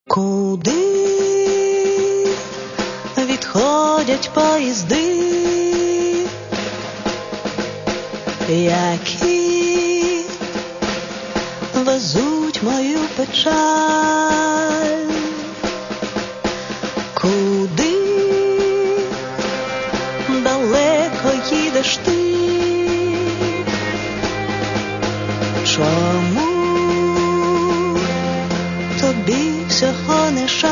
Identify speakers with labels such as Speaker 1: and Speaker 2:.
Speaker 1: Куди відходять поїзди, які везуть мою печаль? Куди далеко їдеш ти? Чому тобі всього не жаль?